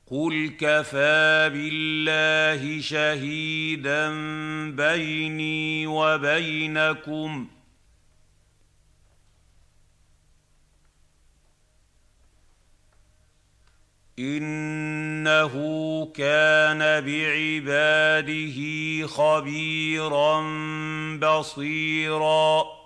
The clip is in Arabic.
قُلْ كَفَىٰ بِاللَّهِ شَهِيدًا بَيْنِي وَبَيْنَكُمْ ۚ إِنَّهُ كَانَ بِعِبَادِهِ خَبِيرًا بَصِيرًا